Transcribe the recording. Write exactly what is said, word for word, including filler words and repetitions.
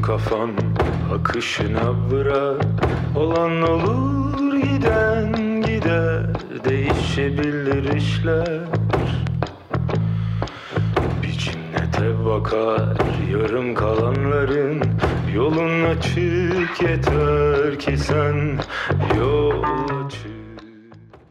kafan akışına bırak. Olan olur, giden gider, değişebilir işler. Bir cinnete bakar yarım kalanların, yolun açık yeter ki sen yol açık.